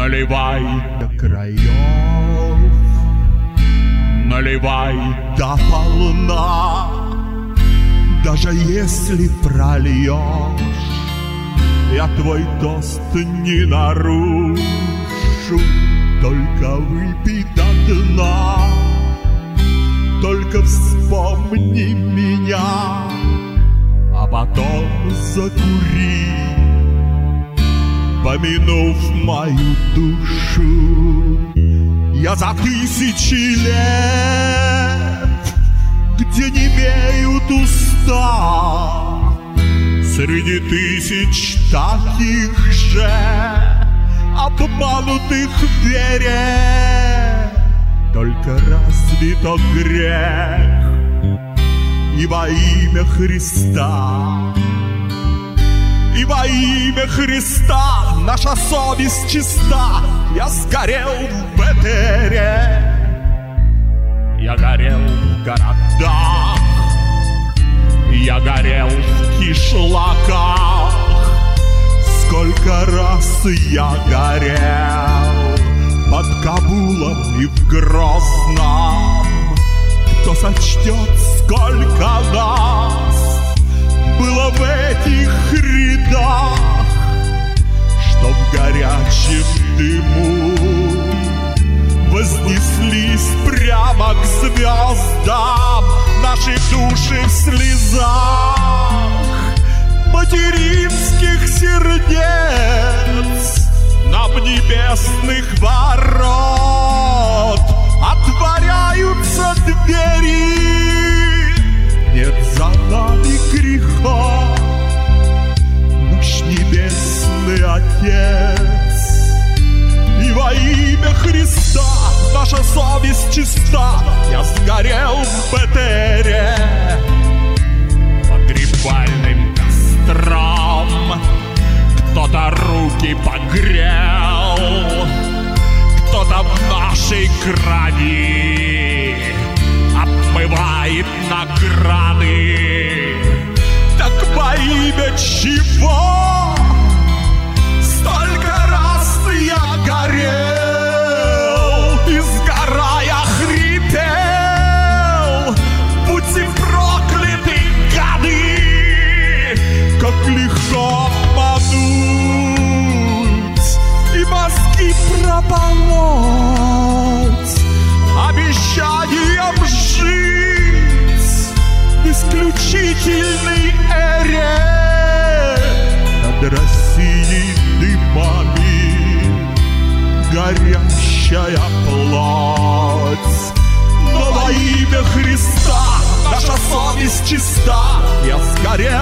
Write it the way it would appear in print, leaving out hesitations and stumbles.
Наливай до краев, наливай до полна. Даже если прольешь, я твой тост не нарушу. Только выпей до дна, только вспомни меня, а потом закури, помянув мою душу. Я за 1000 лет, где немеют уста, среди 1000 таких же обманутых в вере. Только разве то грех? И во имя Христа, и во имя Христа наша совесть чиста. Я сгорел в этере, я горел в городах, я горел в кишлаках. Сколько раз я горел под Кабулом и в Грозном. Кто сочтет, сколько нас было в этих рядах, что в горячем дыму вознеслись прямо к звездам наши души в слезах материнских сердец. Нам небесных ворот отворяются двери. Нет за нами греха, наш небесный Отец. И во имя Христа наша совесть чиста. Я сгорел в этере погребальным костром. Кто-то руки погрел, кто-то в нашей крови обмывает награды. Так во имя чего столько раз я горел и сгорая хрипел? Будьте прокляты, гады! Как легко обмануть и мозги прополоть обещанием жить в исключительной эре. Над Россией дымами горящая плоть. Но во имя Христа наша совесть чиста. Я сгорел